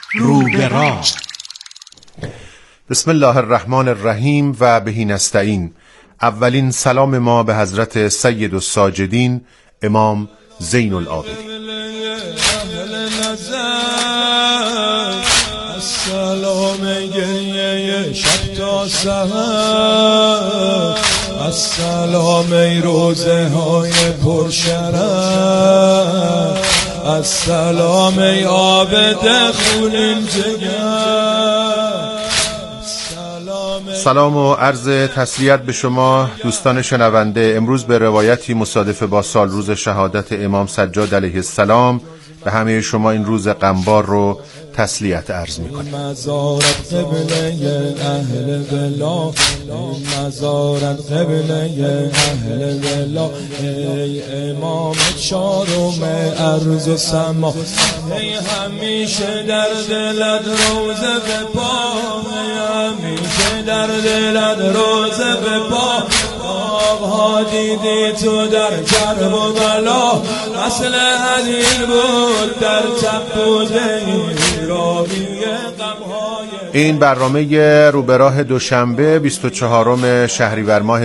روبراه. بسم الله الرحمن الرحیم و بهی نستعین. اولین سلام ما به حضرت سید الساجدین امام زین العابدین. السلام گریه شب تا سحر، السلام ای روزه های پرشرف، السلام ای عابد خونین جگر. سلام و عرض تسلیت به شما دوستان شنونده. امروز به روایتی مصادف با سال روز شهادت امام سجاد علیه السلام به همه شما این روز غمبار رو تسلیت عرض می‌کنم. مزارت قبله اهل ولا، مزارت قبله اهل ولا، ای امام چارم ارض و سما، ای همیشه در دلت روزه به پا، همیشه در دلت روزه به پا. آقا دیدی تو در کرب و بلا، اصل هدیل بود در چپ بوده این برنامه روبراه دوشنبه 24 شهریور ماه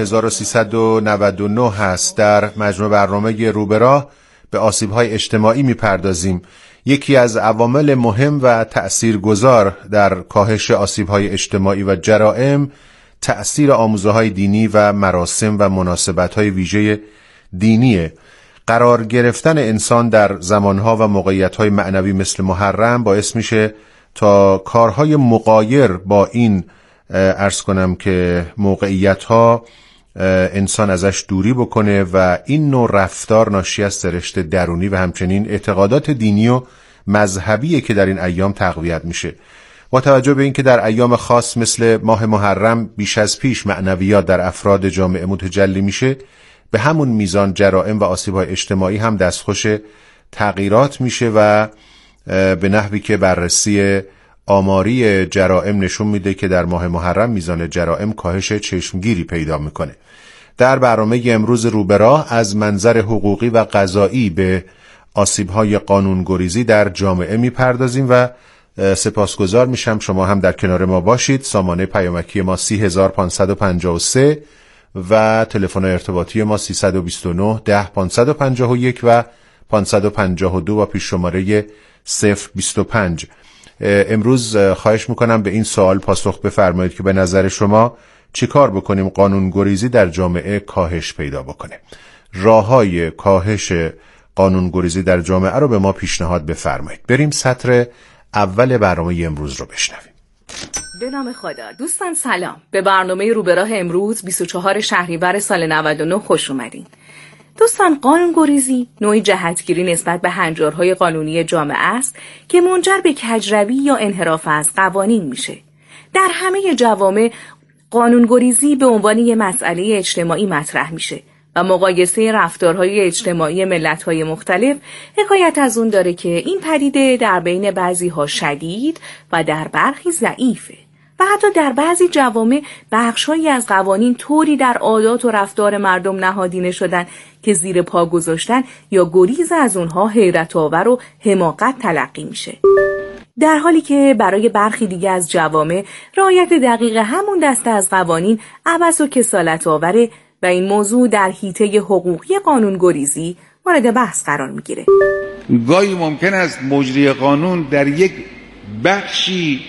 1399 هست. در مجموع برنامه روبراه به آسیب‌های اجتماعی می‌پردازیم. یکی از عوامل مهم و تأثیرگذار در کاهش آسیب‌های اجتماعی و جرائم تأثیر آموزه‌های دینی و مراسم و مناسبت‌های ویژه دینیه. قرار گرفتن انسان در زمانها و موقعیت‌های معنوی مثل محرم باعث میشه تا کارهای مغایر با این عرض کنم که موقعیت‌ها انسان ازش دوری بکنه و این نوع رفتار ناشی از سرشت درونی و همچنین اعتقادات دینی و مذهبیه که در این ایام تقویت میشه. با توجه به اینکه در ایام خاص مثل ماه محرم بیش از پیش معنویات در افراد جامعه متجلی میشه، به همون میزان جرائم و آسیب‌های اجتماعی هم دستخوش تغییرات میشه و به نحوی که بررسی آماری جرائم نشون میده که در ماه محرم میزان جرائم کاهش چشمگیری پیدا میکنه. در برنامه امروز روبراه از منظر حقوقی و قضایی به آسیب‌های قانونگریزی در جامعه میپردازیم و سپاسگزار میشم شما هم در کنار ما باشید. سامانه پیامکی ما 30553 و تلفن ارتباطی ما 329 10 551 و 552 و پیش شماره 025. امروز خواهش میکنم به این سوال پاسخ بفرمایید که به نظر شما چی کار بکنیم قانونگریزی در جامعه کاهش پیدا بکنه؟ راههای کاهش قانونگریزی در جامعه رو به ما پیشنهاد بفرمایید. بریم سطر اول برنامه امروز رو بشنویم. به نام خدا. دوستان سلام. به برنامه روبراه امروز 24 شهریور سال 99 خوش اومدین. دوستان، قانونگریزی نوعی جهتگیری نسبت به هنجارهای قانونی جامعه است که منجر به کجروی یا انحراف از قوانین میشه. در همه جوامع قانونگریزی به عنوان یک مسئله اجتماعی مطرح میشه و مقایسه رفتارهای اجتماعی ملت‌های مختلف حکایت از اون داره که این پدیده در بین بعضی‌ها شدید و در برخی ضعیفه و حتی در بعضی جوامع بخش‌هایی از قوانین طوری در عادات و رفتار مردم نهادینه شدن که زیر پا گذاشتن یا گریز از اونها حیرت‌آور و حماقت تلقی میشه، در حالی که برای برخی دیگه از جوامع رعایت دقیق همون دسته از قوانین عبث و کسالت آوره و این موضوع در حیطه حقوقی قانونگریزی مورد بحث قرار میگیره. گاهی ممکن است مجری قانون در یک بخشی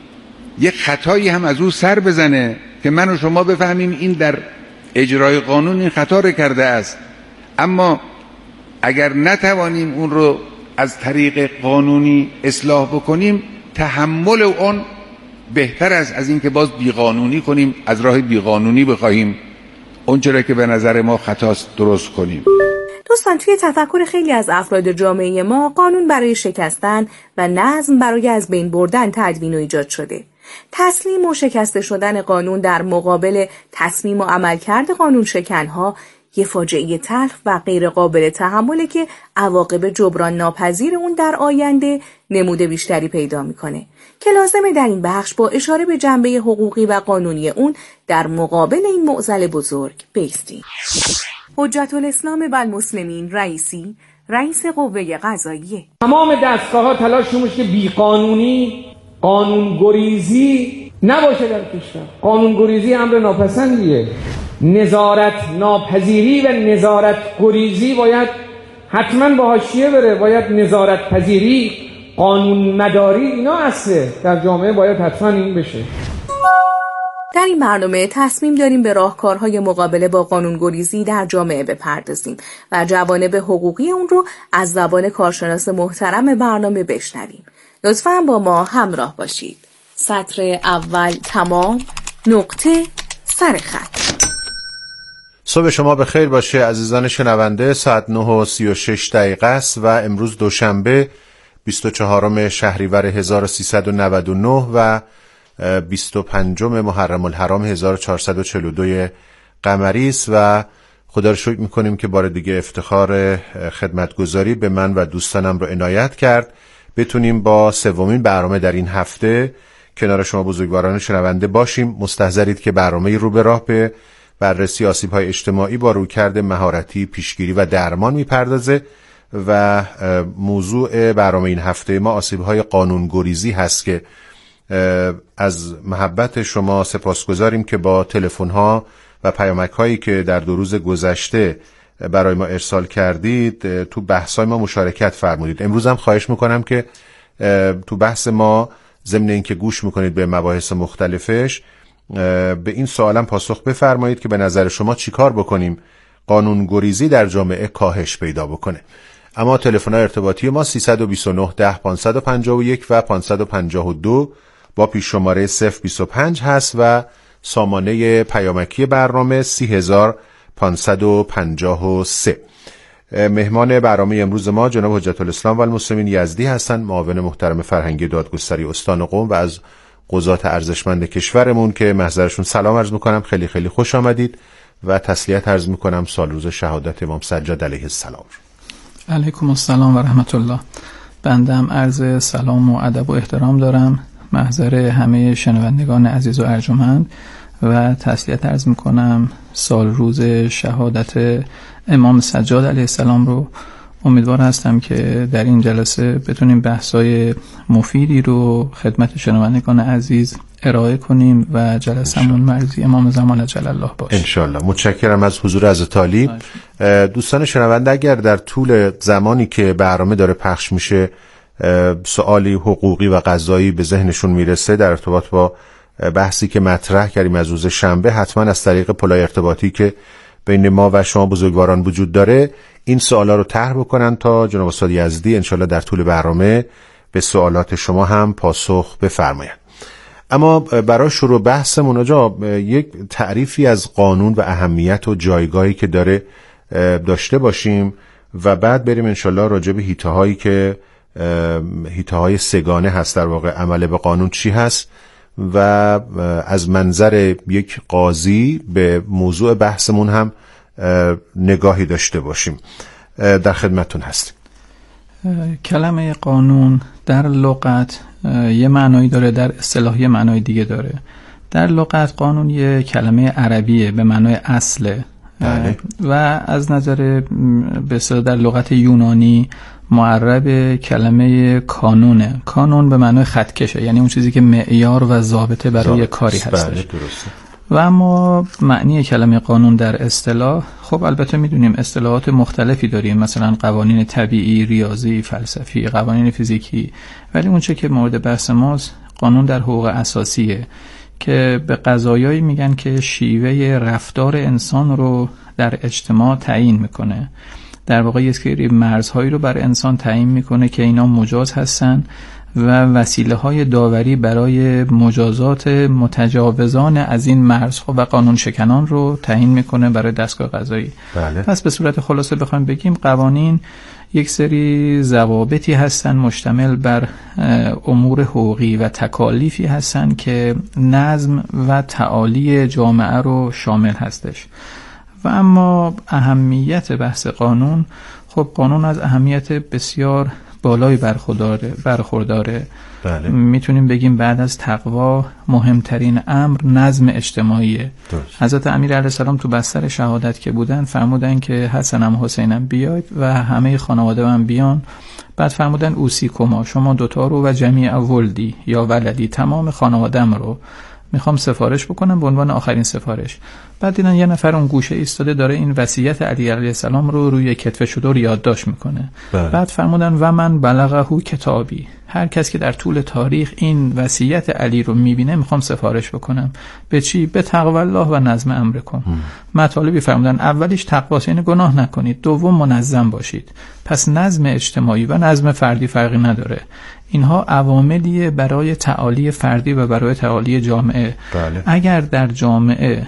یک خطایی هم از او سر بزنه که من و شما بفهمیم این در اجرای قانون این خطا رو کرده است، اما اگر نتوانیم اون رو از طریق قانونی اصلاح بکنیم تحمل اون بهتر است از این که باز بیقانونی کنیم، از راه بیقانونی بخواهیم اون چرا که به نظر ما خطاست درست کنیم. دوستان، توی تفکر خیلی از افراد جامعه ما قانون برای شکستن و نظم برای از بین بردن تدوین و ایجاد شده. تسلیم و شکسته شدن قانون در مقابل تصمیم و عملکرد قانون شکنها یه فاجعه تلخ و غیر قابل تحمله که عواقب جبران ناپذیر اون در آینده نمود بیشتری پیدا میکنه که لازمه در این بخش با اشاره به جنبه حقوقی و قانونی اون در مقابل این معضل بزرگ بایستیم. حجت الاسلام و المسلمین رئیس قوه قضاییه. تمام دستگاه‌ها تلاش می‌کنه که بی‌قانونی قانونگریزی نباشه در کشور. قانونگریزی امر ناپسندیه. نظارت ناپذیری و نظارت گریزی باید حتما با حاشیه بره. باید نظارت پذیری، قانون مداری، اینا اصله در جامعه، باید حتما این بشه. در این برنامه تصمیم داریم به راهکارهای مقابله با قانونگریزی در جامعه بپردازیم و جوانب حقوقی اون رو از زبان کارشناس محترم برنامه بشنویم. لطفاً با ما همراه باشید. سطر اول تمام، نقطه، سر خط. صبح شما بخیر باشه عزیزان شنونده. ساعت 9:36 است و امروز دوشنبه 24 شهریور 1399 و 25 محرم الحرام 1442 قمری است و خدا رو شکر میکنیم که بار دیگه افتخار خدمتگزاری به من و دوستانم رو عنایت کرد. بتونیم با سومین برنامه در این هفته کنار شما بزرگواران شنونده باشیم. مستحضرید که برنامه رو به راه به بررسی آسیب‌های اجتماعی با رویکرد مهارتی، پیشگیری و درمان میپردازه و موضوع برنامه این هفته ما آسیب‌های قانونگریزی هست که از محبت شما سپاسگزاریم که با تلفن‌ها و پیامک‌هایی که در 2 روز گذشته برای ما ارسال کردید تو بحث‌های ما مشارکت فرمودید. امروز هم خواهش میکنم که تو بحث ما ضمن اینکه گوش میکنید به مباحث مختلفش به این سوالم پاسخ بفرمایید که به نظر شما چیکار بکنیم قانونگریزی در جامعه کاهش پیدا بکنه. اما تلفن ارتباطی ما 329 10 551 و 552 با پیش شماره 025 هست و سامانه پیامکی برنامه 30553. مهمان برنامه امروز ما جناب حجت الاسلام و المسلمین یزدی هستند، معاون محترم فرهنگی دادگستری استان قم و از قضات ارزشمند کشورمون که محضرشون سلام عرض میکنم. خیلی خیلی خوش آمدید و تسلیت عرض میکنم سال روز شهادت امام سجاد علیه السلام. علیکم السلام و رحمت الله. بنده هم عرض سلام و ادب و احترام دارم محضر همه شنوندگان عزیز و ارجمند و تسلیت عرض میکنم سال روز شهادت امام سجاد علیه السلام رو. امیدوار هستم که در این جلسه بتونیم بحثای مفیدی رو خدمت شنوندگان عزیز ارائه کنیم و جلسمون مرضی امام زمان عجل الله باشه انشالله. متشکرم از حضور حضرت عالی. دوستان شنونده اگر در طول زمانی که برنامه داره پخش میشه سوالی حقوقی و قضایی به ذهنشون میرسه در ارتباط با بحثی که مطرح کردیم از روز شنبه، حتما از طریق پلای ارتباطی که بین ما و شما بزرگواران وجود داره این سوالا رو طرح بکنن تا جناب استاد یزدی انشالله در طول برنامه به سوالات شما هم پاسخ بفرمایند. اما برای شروع بحثمون آجا یک تعریفی از قانون و اهمیت و جایگاهی که داره داشته باشیم و بعد بریم انشالله راجع به حیطه‌هایی که حیطه‌های سگانه هست، در واقع عمل به قانون چی هست و از منظر یک قاضی به موضوع بحثمون هم نگاهی داشته باشیم. در خدمتون هستیم. کلمه قانون در لغت یه معنایی داره، در اصطلاح یه معنای دیگه داره. در لغت قانون یه کلمه عربیه به معنای اصله و از نظر به اصطلاح در لغت یونانی معرب کلمه کانونه. کانون به معنای خطکشه، یعنی اون چیزی که معیار و ضابطه برای کاری هستش. و اما معنی کلمه قانون در اصطلاح، خب البته میدونیم اصطلاحات مختلفی داریم، مثلا قوانین طبیعی، ریاضی، فلسفی، قوانین فیزیکی، ولی اون چه که مورد بحث ماست قانون در حقوق اساسیه که به قضایایی میگن که شیوه رفتار انسان رو در اجتماع تعیین میکنه. در واقع یه سری مرزهایی رو بر انسان تعیین میکنه که اینا مجاز هستن و وسیله های داوری برای مجازات متجاوزان از این مرزها و قانون شکنان رو تعیین میکنه برای دستگاه قضایی. بله. پس به صورت خلاصه بخوایم بگیم قوانین یک سری ضوابطی هستن مشتمل بر امور حقوقی و تکالیفی هستن که نظم و تعالی جامعه رو شامل هستش. و اما اهمیت بحث قانون، خب قانون از اهمیت بسیار بالایی برخورداره. بله. میتونیم بگیم بعد از تقوا مهمترین امر نظم اجتماعیه. حضرت امیر علیه السلام تو بستر شهادت که بودن فرمودن که حسنم حسینم بیاید و همه خانواده من بیان، بعد فرمودن اوصیکما، شما دوتا رو و جمیع ولدی یا ولدی، تمام خانواده‌ام رو میخوام سفارش بکنم به عنوان آخرین سفارش. بعد دیدن یه نفر اون گوشه ایستاده داره این وصیت علی علیه السلام رو روی کتف شده یادداشت میکنه. بعد فرمودن و من بلغه کتابی، هر کس که در طول تاریخ این وصیت علی رو میبینه میخوام سفارش بکنم. به چی؟ به تقوی الله و نظم امرکم. مطالبی فرمودن اولیش تقواست، یعنی گناه نکنید، دوم منظم باشید. پس نظم اجتماعی و نظم فردی فرقی نداره، اینها عواملیه برای تعالی فردی و برای تعالی جامعه. بله. اگر در جامعه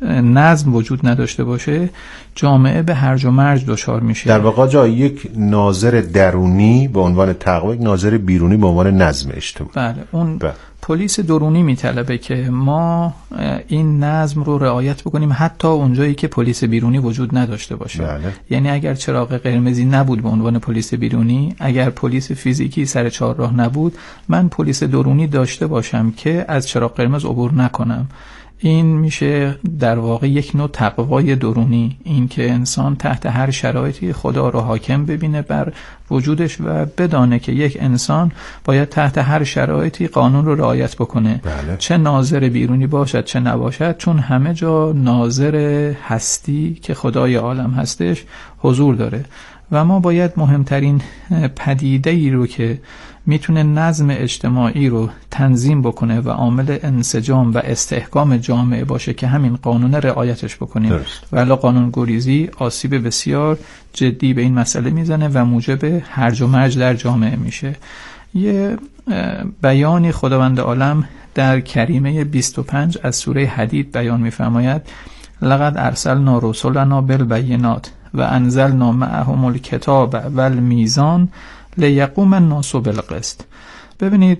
نظم وجود نداشته باشه، جامعه به هرج و مرج دچار میشه. در واقع جا یک ناظر درونی به عنوان تقوا، یک ناظر بیرونی به عنوان نظم اجتماعی. بله. اون پلیس درونی میطلبه که ما این نظم رو رعایت بکنیم حتی اونجایی که پلیس بیرونی وجود نداشته باشه. بله. یعنی اگر چراغ قرمزی نبود به عنوان پلیس بیرونی، اگر پلیس فیزیکی سر چهارراه نبود، من پلیس درونی داشته باشم که از چراغ قرمز عبور نکنم. این میشه در واقع یک نوع تقوای درونی، این که انسان تحت هر شرایطی خدا رو حاکم ببینه بر وجودش و بدانه که یک انسان باید تحت هر شرایطی قانون رو رعایت بکنه. بله. چه ناظر بیرونی باشد چه نباشد، چون همه جا ناظر هستی که خدای عالم هستش حضور داره و ما باید مهمترین پدیده‌ای رو که میتونه نظم اجتماعی رو تنظیم بکنه و عامل انسجام و استحکام جامعه باشه که همین قانون رعایتش بکنیم. ولی قانون گریزی آسیب بسیار جدی به این مسئله میزنه و موجب هرج و مرج در جامعه میشه. یه بیانی خداوند عالم در کریمه 25 از سوره حدید بیان میفرماید لقد ارسلنا رسلنا بالبینات و انزلنا معهم الکتاب والمیزان لیقوم الناس بالقسط. ببینید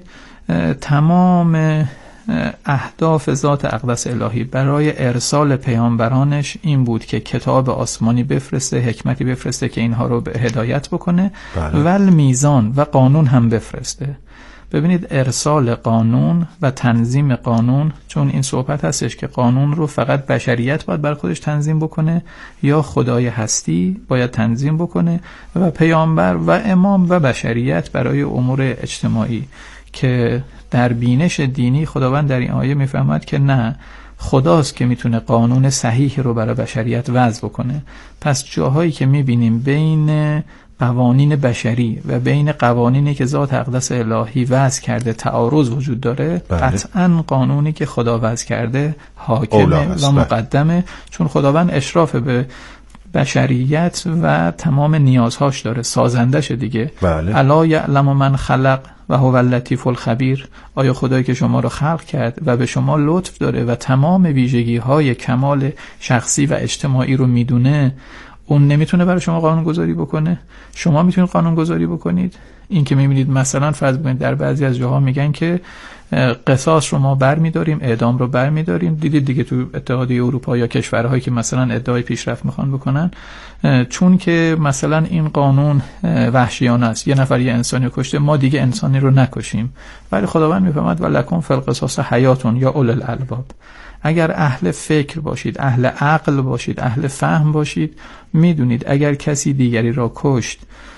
تمام اهداف ذات اقدس الهی برای ارسال پیامبرانش این بود که کتاب آسمانی بفرسته، حکمتی بفرسته که اینها رو به هدایت بکنه. بله. والمیزان و قانون هم بفرسته. ببینید ارسال قانون و تنظیم قانون، چون این صحبت هستش که قانون رو فقط بشریت باید بر خودش تنظیم بکنه یا خدای هستی باید تنظیم بکنه و پیامبر و امام و بشریت برای امور اجتماعی، که در بینش دینی خداوند در این آیه میفهمد که نه، خداست که میتونه قانون صحیح رو برای بشریت وضع بکنه. پس جاهایی که میبینیم بین قوانین بشری و بین قوانینی که ذات اقدس الهی وضع کرده تعارض وجود داره، بله. قطعاً قانونی که خدا وضع کرده حاکمه و مقدمه، چون خداوند اشراف به بشریت و تمام نیازهاش داره، سازندش دیگه. بله. الا یعلم من خلق و هو اللطیف الخبیر. آیا خدایی که شما رو خلق کرد و به شما لطف داره و تمام ویژگی‌های کمال شخصی و اجتماعی رو میدونه، اون نمیتونه برای شما قانون گذاری بکنه؟ شما میتونید قانون گذاری بکنید؟ این که میبینید مثلا فرض بکنید در بعضی از جاها میگن که قصاص رو ما برمیداریم، اعدام رو برمیداریم. دیدید دیگه تو اتحادیه اروپا یا کشورهایی که مثلا ادعای پیشرفت میخوان بکنن، چون که مثلا این قانون وحشیانه است، یه نفر یه انسانی کشته، ما دیگه انسانی رو نکشیم. ولی خداوند میفهمد ولکم فی القصاص حیاتون یا اول الالباب. اگر اهل فکر باشید، اهل عقل باشید، اهل فهم باشید، میدونید اگر کسی دیگری را کشت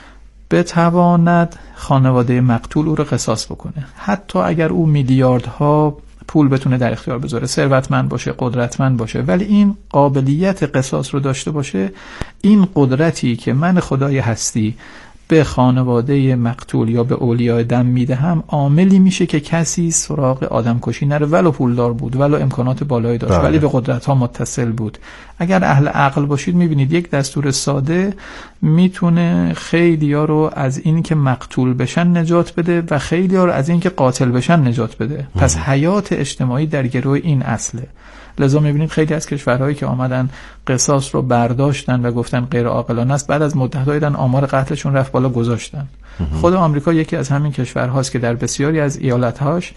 بتواند خانواده مقتول او را قصاص بکنه، حتی اگر او میلیاردها پول بتونه در اختیار بذاره، ثروتمند باشه، قدرتمند باشه، ولی این قابلیت قصاص رو داشته باشه، این قدرتی که من خدای هستی به خانواده مقتول یا به اولیاء دم میدهم، عاملی میشه که کسی سراغ آدم کشی نره، ولو پولدار بود، ولو امکانات بالایی داشت، بله. ولی به قدرت ها متصل بود. اگر اهل عقل باشید میبینید یک دستور ساده میتونه خیلی ها رو از این که مقتول بشن نجات بده و خیلی ها رو از این که قاتل بشن نجات بده. پس حیات اجتماعی در گروه این اصله. لذا میبینید خیلی از کشورهایی که آمدن قصاص رو برداشتن و گفتن غیر عاقلانه است، بعد از مدت دیدن آمار قتلشون رفت بالا، گذاشتن. خود آمریکا یکی از همین کشورهاست که در بسیاری از ایالتهاش،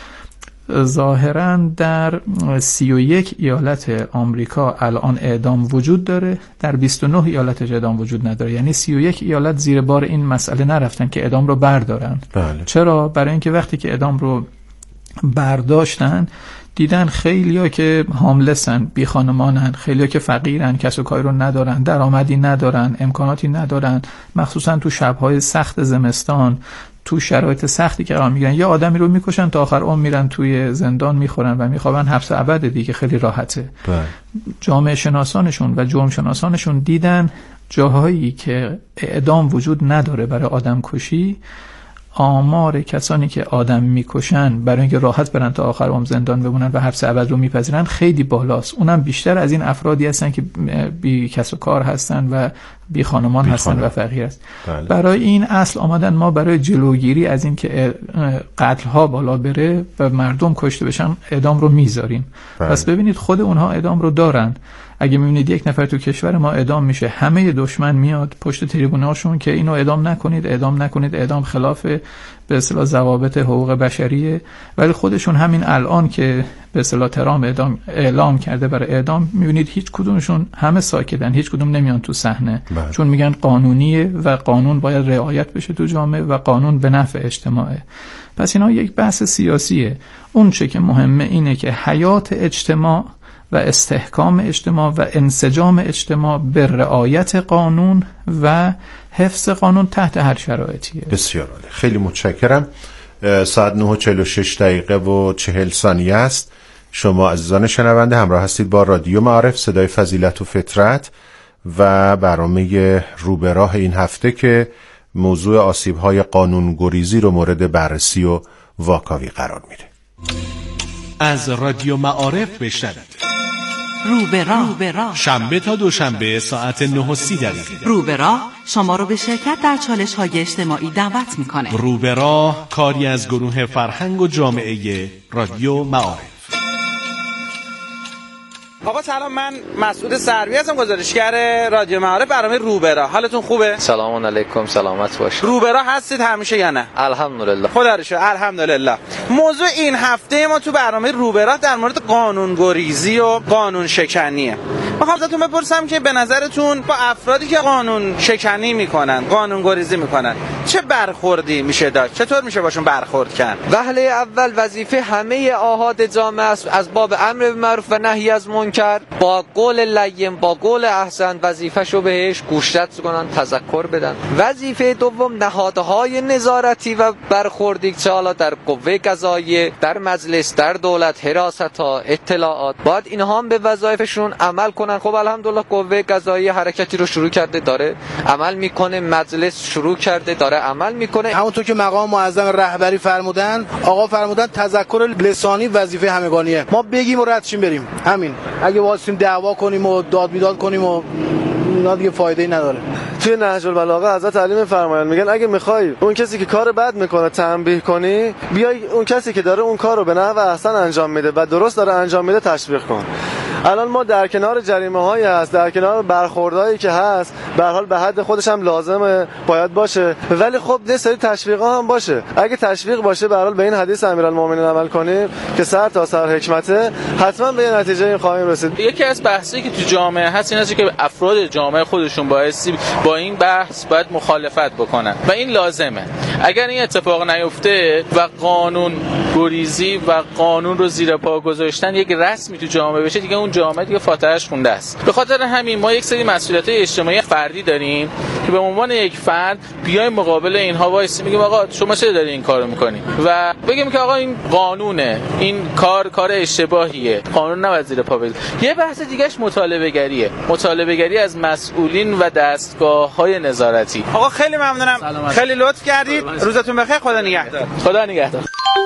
ظاهراً در 31 ایالت آمریکا الان اعدام وجود داره، در 29 ایالتش اعدام وجود نداره. یعنی 31 ایالت زیر بار این مسئله نرفتن که اعدام رو بردارن. بله. چرا؟ برای اینکه وقتی که اعدام رو برداشتن دیدن خیلیا که هاملسن، بی خانمانن، خیلیا که فقیرن، کسب و کاری رو ندارن، درآمدی ندارن، امکاناتی ندارن، مخصوصا تو شب‌های سخت زمستان، تو شرایط سختی که قرار میگیرن، یه آدمی رو میکشن تا آخر عمر میرن توی زندان میخورن و میخوابن، حبس ابد دیگه، خیلی راحته. جامعه شناسانشون و جرم شناسانشون دیدن جاهایی که اعدام وجود نداره برای آدم کشی، آمار کسانی که آدم میکشن برای اینکه راحت برن تا آخر عمر زندان بمونن و حبس ابد رو میپذیرن خیلی بالاست. اونم بیشتر از این افرادی هستن که بی کسب و کار هستن و بی خانمان هستن و فقیر هستن. برای این اصل آمدن ما برای جلوگیری از این که قتل ها بالا بره و مردم کشته بشن اعدام رو میذاریم. پس ببینید خود اونها اعدام رو دارن. اگه میبینید یک نفر تو کشور ما اعدام میشه، همه دشمن میاد پشت تریبوناشون که اینو اعدام نکنید، اعدام نکنید، اعدام خلاف به اصطلاح ضوابط حقوق بشریه، ولی خودشون همین الان که به اصطلاح ترامپ اعلام کرده برای اعدام، میبینید هیچ کدومشون همه ساکتن، هیچ کدوم نمیان تو صحنه، چون میگن قانونیه و قانون باید رعایت بشه تو جامعه و قانون به نفع اجتماعه. پس اینا یک بحث سیاسیه. اون چه که مهمه اینه که حیات اجتماع و استحکام اجتماع و انسجام اجتماع به رعایت قانون و حفظ قانون تحت هر شرایطیه. بسیار عالی، خیلی متشکرم. ساعت 9:46 و 40 ثانیه است. شما عزیزان شنونده همراه هستید با رادیو معارف، صدای فضیلت و فطرت و برنامه رو به راه این هفته که موضوع آسیب‌های قانون‌گریزی رو مورد بررسی و واکاوی قرار میده. از رادیو معارف بشنوید. رو به راه شنبه تا دوشنبه ساعت 9:30. رو به راه شما رو به شرکت در چالش‌های اجتماعی دعوت می‌کنه. رو به راه کاری از گروه فرهنگ و جامعه رادیو معارف. آقا سلام، من مسعود سروی هستم، گزارشگر رادیو معارف، برنامه رو به راه. حالتون خوبه؟ سلام علیکم، سلامت باشید. رو به راه هستید همیشه یا نه؟ الحمدلله. خدا رو شکر، الحمدلله. موضوع این هفته ما تو برنامه رو به راه در مورد قانون‌گریزی و قانون شکنیه. میخوام ازتون بپرسم که به نظرتون با افرادی که قانون شکنی میکنن، قانون گریزی میکنن، چه برخوردی میشه داشت؟ چطور میشه باشون برخورد کرد؟ وهله اول وظیفه همه آحاد جامعه است از باب امر بالمعروف و نهی از منکر با قول لین، با قول احسن وظیفه‌شو بهش گوشزد کنن، تذکر بدن. وظیفه دوم نهادهای نظارتی و برخوردی چه حالا در قوه قضاییه، در مجلس، در دولت، حراست‌ها، اطلاعات، باید اینها هم به وظایفشون عمل کنن. خب الحمدلله قوه قضاییه حرکتی رو شروع کرده، داره عمل میکنه، مجلس شروع کرده داره عمل میکنه. همونطور که مقام معظم رهبری فرمودن، آقا فرمودن تذکر لسانی وظیفه همگانیه. ما بگیم و ردشیم بریم، همین. اگه واسیم دعوا کنیم و داد بیداد کنیم و اینا دیگه فایده‌ای نداره. توی نهج البلاغه حضرت تعلیم می‌فرمایند، میگن اگه می‌خوای اون کسی که کار بد میکنه تنبیه کنی، بیای اون کسی که داره اون کارو به نحو احسن انجام میده و درست داره انجام میده تشویق کن. الان ما در کنار جریمه‌هایی هست، در کنار برخوردایی که هست، به هر حال به حد خودش هم لازمه باید باشه، ولی خب یه سری تشویق‌ها هم باشه. اگه تشویق باشه به هر حال به این حدیث امیرالمومنین عمل کنیم که سر تا سر حکمته، حتما به نتیجه خواهیم رسید. یکی از بحثایی که تو جامعه هست این است که افراد جامعه خودشون با این بحث باید مخالفت بکنن و این لازمه. اگر این اتفاق نیفته و قانون گریزی و قانون رو زیر پا گذاشتن یک رسمی تو جامعه بشه، دیگه اون جامعه دیگه فاتحه‌اش خونده است. به خاطر همین ما یک سری مسئولیت‌های اجتماعی فردی داریم که به عنوان یک فرد بیایم مقابل اینها وایسیم، میگیم آقا شما چرا داری این کارو می‌کنی و بگیم که آقا این قانونه، این کار اشتباهیه، قانون نباید زیر پا بذاره. یه بحث دیگهش مطالبه‌گریه، مطالبه‌گری از مسئولین و دستگاه‌های نظارتی. آقا خیلی ممنونم، خیلی لطف کردید. روزتون بخیر، خدا نگهدار. خدا نگهدار.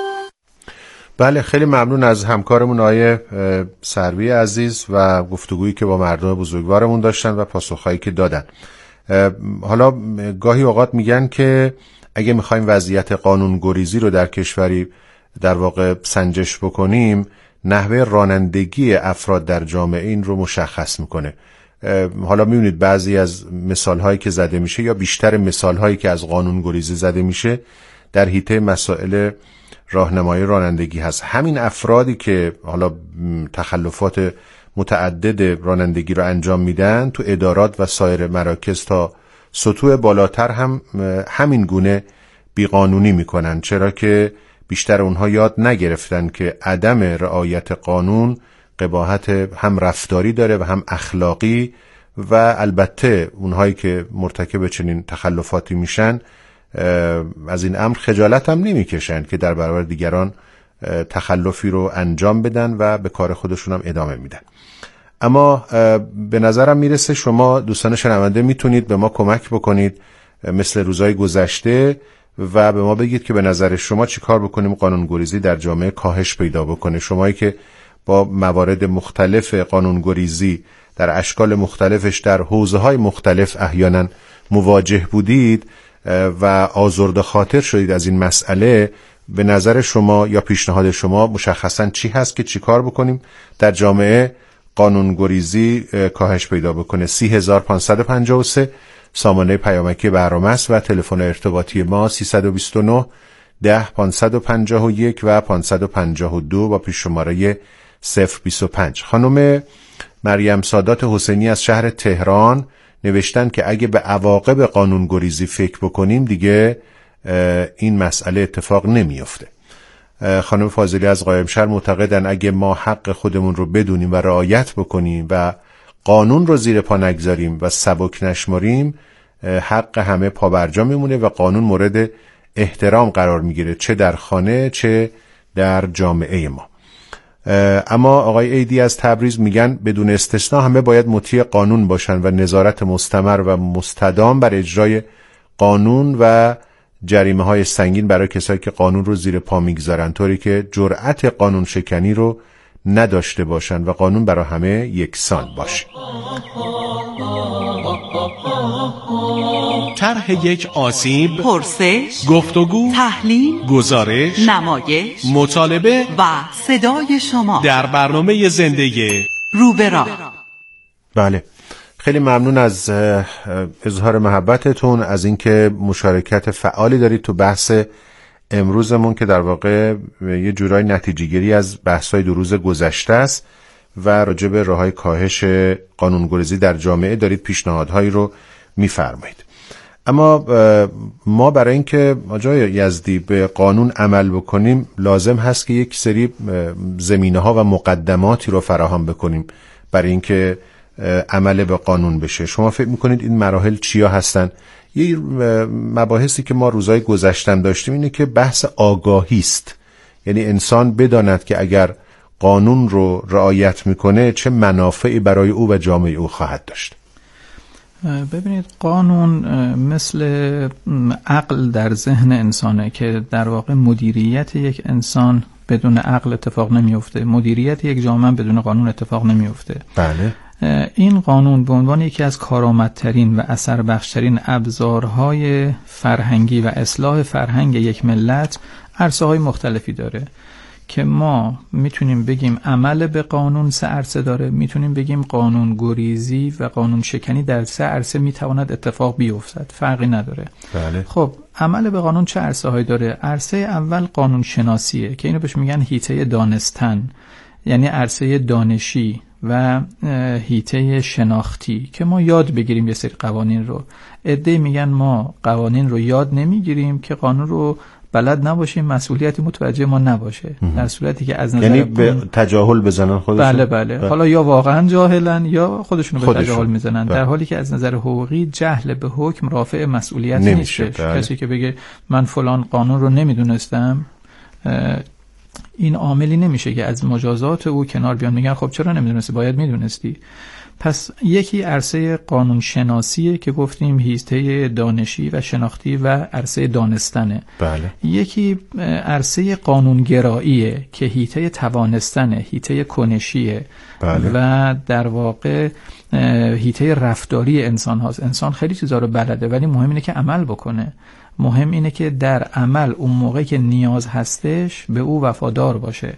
بله، خیلی ممنون از همکارمون آقای سروی عزیز و گفتگویی که با مردم بزرگوارمون داشتن و پاسخهایی که دادن. حالا گاهی اوقات میگن که اگه میخوایم وضعیت قانون گریزی رو در کشوری در واقع سنجش بکنیم، نحوه رانندگی افراد در جامعه این رو مشخص میکنه. حالا میبینید بعضی از مثالهایی که زده میشه یا بیشتر مثالهایی که از قانون گریزی زده میشه در حیطه مسائل راهنمایی رانندگی هست. همین افرادی که حالا تخلفات متعدد رانندگی رو انجام میدن تو ادارات و سایر مراکز تا سطوح بالاتر هم همین گونه بیقانونی میکنن، چرا که بیشتر اونها یاد نگرفتن که عدم رعایت قانون قباحت هم رفتاری داره و هم اخلاقی، و البته اونهایی که مرتکب چنین تخلفاتی میشن از این امر خجالت هم نمیکشن که در برابر دیگران تخلفی رو انجام بدن و به کار خودشون هم ادامه میدن. اما به نظرم میرسه شما دوستان شنونده میتونید به ما کمک بکنید مثل روزهای گذشته و به ما بگید که به نظر شما چی کار بکنیم قانونگریزی در جامعه کاهش پیدا بکنه. شمایی که با موارد مختلف قانونگریزی در اشکال مختلفش در حوزه‌های مختلف احیانا مواجه بودید و آزرده خاطر شدید از این مسئله، به نظر شما یا پیشنهاد شما مشخصاً چی هست که چی کار بکنیم در جامعه قانونگریزی کاهش پیدا بکنه؟ 30553 سامانه پیامکی برنامه است و تلفن ارتباطی ما 329 10 551 و 552 با پیش شماره 025. خانم مریم سادات حسینی از شهر تهران نوشتن که اگه به عواقب قانونگریزی فکر بکنیم دیگه این مسئله اتفاق نمیفته. خانم فاضلی از قائمشهر معتقدن اگه ما حق خودمون رو بدونیم و رعایت بکنیم و قانون رو زیر پا نگذاریم و سبک نشماریم، حق همه پابرجا میمونه و قانون مورد احترام قرار میگیره، چه در خانه چه در جامعه ما. اما آقای ایدی از تبریز میگن بدون استثناء همه باید مطیع قانون باشن و نظارت مستمر و مستدام بر اجرای قانون و جریمه های سنگین برای کسایی که قانون رو زیر پا میگذارن، طوری که جرأت قانون شکنی رو نداشته باشن و قانون برای همه یکسان باشه. طرح یک آسیب، پرسش، گفتگو، تحلیل، گزارش، نمایش، مطالبه و صدای شما در برنامه زنده روبراه. بله، خیلی ممنون از اظهار محبتتون، از اینکه مشارکت فعالی دارید تو بحث امروزمون که در واقع یه جورای نتیجه‌گیری از بحث‌های دو روز گذشته است و راجع به راه‌های کاهش قانونگریزی در جامعه دارید پیشنهادهایی رو می‌فرمایید. اما ما برای اینکه آقای یزدی به قانون عمل بکنیم لازم هست که یک سری زمینه‌ها و مقدماتی رو فراهم بکنیم برای اینکه عمل به قانون بشه. شما فکر میکنید این مراحل چیا هستن؟ یه مباحثی که ما روزهای گذشتن داشتیم اینه که بحث آگاهی است، یعنی انسان بداند که اگر قانون رو رعایت میکنه چه منافعی برای او و جامعه او خواهد داشت. ببینید، قانون مثل عقل در ذهن انسانه که در واقع مدیریت یک انسان بدون عقل اتفاق نمیفته، مدیریت یک جامعه بدون قانون اتفاق نمیفته. بله. این قانون به عنوان یکی از کارآمدترین و اثر بخشترین ابزارهای فرهنگی و اصلاح فرهنگ یک ملت عرصه‌های مختلفی داره که ما میتونیم بگیم عمل به قانون 3 عرصه داره، میتونیم بگیم قانون گریزی و قانون شکنی در 3 عرصه میتواند اتفاق بیفتد، فرقی نداره. بله. خب عمل به قانون چه عرصه هایی داره؟ عرصه اول قانون شناسیه که اینو بهش میگن حیطه دانستن، یعنی عرصه دانشی و حیطه شناختی که ما یاد بگیریم یه سری قوانین رو. عده‌ای میگن ما قوانین رو یاد نمیگیریم که قانون رو بلد نباشیم، مسئولیتی متوجه ما نباشه، در صورتی که از نظر یعنی به تجاهل بزنن خودشون. بله. حالا یا واقعا جاهلن یا خودشونو به تجاهل میزنن، در حالی که از نظر حقوقی جهل به حکم رافع مسئولیت نیست. کسی که بگه من فلان قانون رو نمیدونستم، این عاملی نمیشه که از مجازات او کنار بیان میگن خب چرا نمیدونستی، باید میدونستی. پس یکی عرصه قانون شناسیه که گفتیم حیطه دانشی و شناختی و عرصه دانستنه. بله. یکی عرصه قانونگراییه که حیطه توانستنه، حیطه کنشیه. بله. و در واقع حیطه رفتاری انسان هاست. انسان خیلی چیزا رو بلده ولی مهم اینه که عمل بکنه. مهم اینه که در عمل اون موقع که نیاز هستش به او وفادار باشه.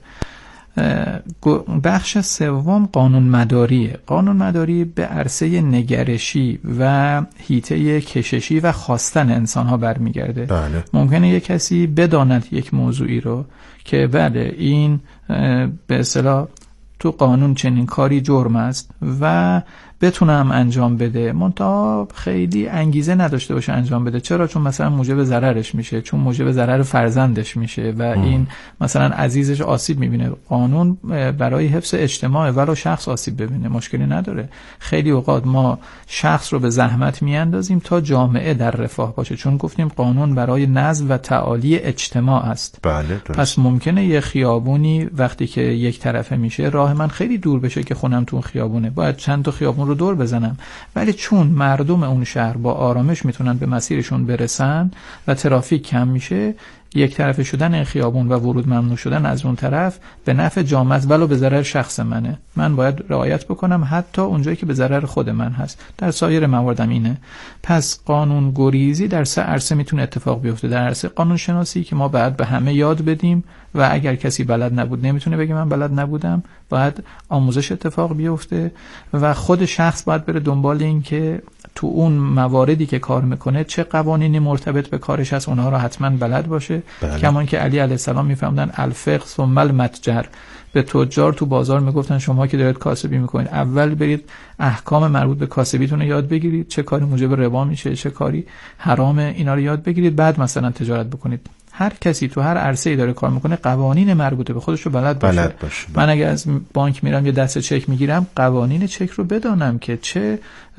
بخش سوم قانون مداریه. قانون مداری به عرصه نگرشی و حیطه کششی و خواستن انسان ها برمیگرده. بله. ممکنه یک کسی بداند یک موضوعی رو که بله این به اصطلاح تو قانون چنین کاری جرم است و بتونم انجام بده، منتها خیلی انگیزه نداشته باشه انجام بده. چرا؟ چون مثلا موجب ضررش میشه، چون موجب ضرر فرزندش میشه و این مثلا عزیزش آسیب میبینه. قانون برای حفظ اجتماع ولو شخص آسیب ببینه مشکلی نداره. خیلی اوقات ما شخص رو به زحمت میاندازیم تا جامعه در رفاه باشه، چون گفتیم قانون برای نظم و تعالی اجتماع است. بله درست. پس ممکنه یه خیابونی وقتی که یک طرفه میشه راه من خیلی دور بشه که خونم تو خیابونه، باید چند تا خیابون رو دور بزنم، ولی چون مردم اون شهر با آرامش میتونن به مسیرشون برسن و ترافیک کم میشه، یک طرفه شدن این خیابون و ورود ممنوع شدن از اون طرف به نفع جامعه است ولو به ضرر شخص منه. من باید رعایت بکنم حتی اونجایی که به ضرر خود من هست. در سایر مواردم اینه. پس قانون گریزی در سه عرصه میتونه اتفاق بیفته. در عرصه قانون شناسی که ما باید به همه یاد بدیم و اگر کسی بلد نبود نمیتونه بگه من بلد نبودم، باید آموزش اتفاق بیفته و خود شخص باید بره دنبال این که تو اون مواردی که کار میکنه چه قوانینی مرتبط به کارش هست اونها رو حتما بلد باشه. کمان که علی علیه السلام میفهمدن الفقه ثم المتجر، به تجار تو بازار میگفتن شما که دارید کاسبی میکنید اول برید احکام مربوط به کاسبیتون رو یاد بگیرید، چه کاری موجب ربا میشه چه کاری حرامه، اینا رو یاد بگیرید، بعد مثلا تجارت بکنید. هر کسی تو هر عرصه‌ای داره کار میکنه قوانین مربوطه به خودش رو بلد باشه. من اگه از بانک میرم یه دسته چک میگیرم قوانین چک رو بدانم که چه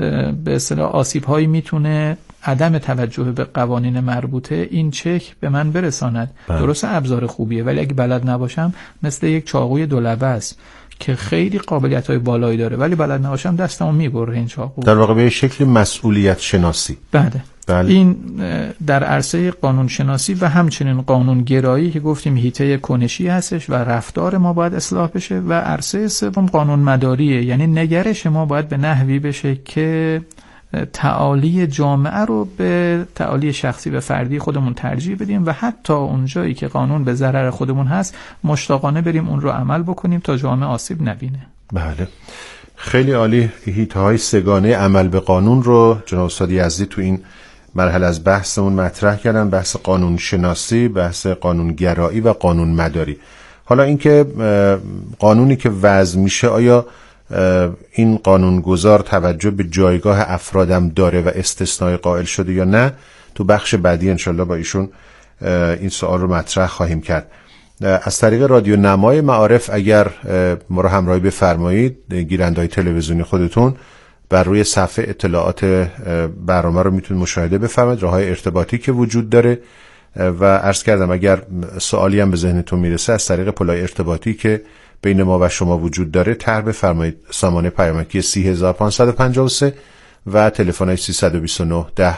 به اصطلاح آسیب‌هایی میتونه عدم توجه به قوانین مربوطه این چک به من برساند. درسته ابزار خوبیه ولی اگه بلد نباشم مثل یک چاقوی دولبه است که خیلی قابلیت‌های بالایی داره ولی بلد نباشم دستمو میبره این چاقو. در واقع به شکل مسئولیت شناسی. بله. این در عرصه قانون شناسی و همچنین قانون گرایی که گفتیم حیطه کنشی هستش و رفتار ما باید اصلاح بشه، و عرصه سوم قانون مداریه، یعنی نگرش ما باید به نحوی بشه که تعالی جامعه رو به تعالی شخصی و فردی خودمون ترجیح بدیم و حتی اونجایی که قانون به ضرر خودمون هست مشتاقانه بریم اون رو عمل بکنیم تا جامعه آسیب نبینه. بله خیلی عالی. حیطه‌های سگانه عمل به قانون رو جناب استاد یزدی تو این مرحله از بحثمون مطرح کردن، بحث قانون شناسی، بحث قانون گرایی و قانون مداری. حالا اینکه قانونی که وضع میشه آیا این قانونگذار توجه به جایگاه افرادم داره و استثنای قائل شده یا نه، تو بخش بعدی انشالله با ایشون این سوال رو مطرح خواهیم کرد. از طریق رادیو نمای معارف اگر ما رو همراهی بفرمایید، گیرنده‌های تلویزیونی خودتون بر روی صفحه اطلاعات برنامه رو میتونید مشاهده بفرمایید، راههای ارتباطی که وجود داره و عرض کردم اگر سوالی هم به ذهنتون میرسه از طریق پلای ارتباطی که بین ما و شما وجود داره طرح بفرمایید. سامانه پیامکی 30553 و تلفن‌های 329 10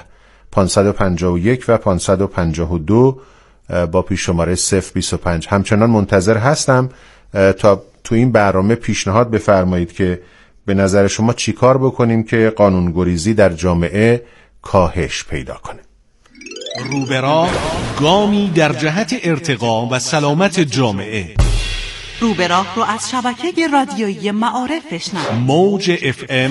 551 و 552 با پیش شماره 025. همچنان منتظر هستم تا تو این برنامه پیشنهاد بفرمایید که به نظر شما چی کار بکنیم که قانونگریزی در جامعه کاهش پیدا کنه. روبراه گامی در جهت ارتقا و سلامت جامعه. روبراه رو از شبکه رادیویی معارف بشنوید. موج FM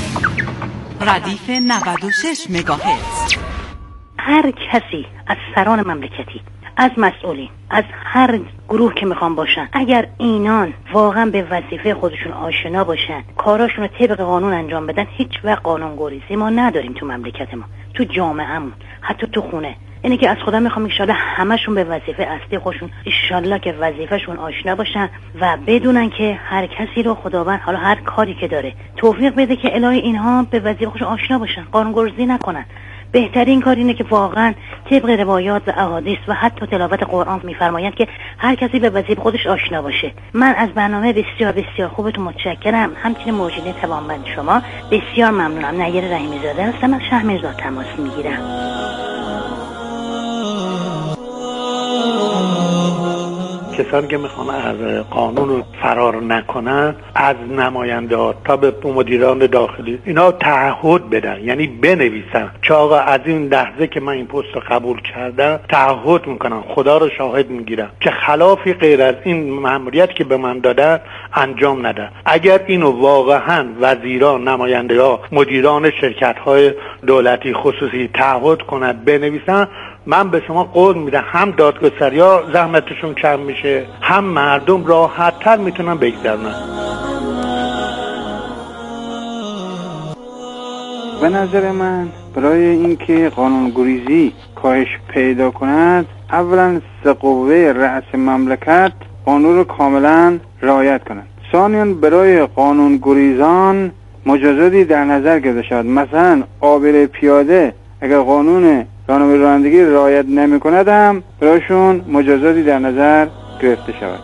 ردیف 96 مگاهرتز. هر کسی از سران مملکتی، از مسئولین، از هر گروه که میخوان باشن، اگر اینان واقعا به وظیفه خودشون آشنا باشن، کاراشون رو طبق قانون انجام بدن، هیچ وقت قانونگریزی ما نداریم تو مملکت ما، تو جامعهمون، حتی تو خونه. اینه که از خدا میخوام ان شاءالله همشون به وظیفه اصلی خودشون ان شاءالله که وظیفهشون آشنا باشن و بدونن که هر کسی رو خداوند حالا هر کاری که داره توفیق بده که الهی اینها به وظیفه خودشون آشنا باشن، قانونگریزی نکنن. بهترین کار اینه که واقعا طبق روایات و احادیث و حتی تلاوت قرآن میفرمایند که هر کسی به وظیفه خودش آشنا باشه. من از برنامه بسیار بسیار خوبتون متشکرم. همچنین موجودین توانمند شما بسیار ممنونم. نیر رحیمی زاده هستم، از شهر میرزا تماس میگیرم. کسانی که میخوان از قانون رو فرار نکنن از نماینده‌ها تا به مدیران داخلی اینا تعهد بدن، یعنی بنویسن که آقا از این لحظه که من این پست رو قبول کردم تعهد میکنم، خدا رو شاهد میگیرم که خلافی غیر از این مأموریت که به من دادن انجام ندن. اگر اینو واقعا وزیران، نماینده‌ها، مدیران شرکت‌های دولتی خصوصی تعهد کنن بنویسن، من به شما قول میدم هم دادگستری‌ها زحمتشون کم میشه، هم مردم راحت‌تر میتونن بگذرونن. به نظر من برای اینکه قانونگریزی کاهش پیدا کند، اولا سه قوه رأس مملکت قانون رو کاملا رعایت کنند. ثانیاً برای قانونگریزان مجازاتی در نظر گرفته شود. مثلا عابر پیاده اگر قانون راهنمایی رانندگی رعایت نمی کند هم برایشون مجازاتی در نظر گرفته شود.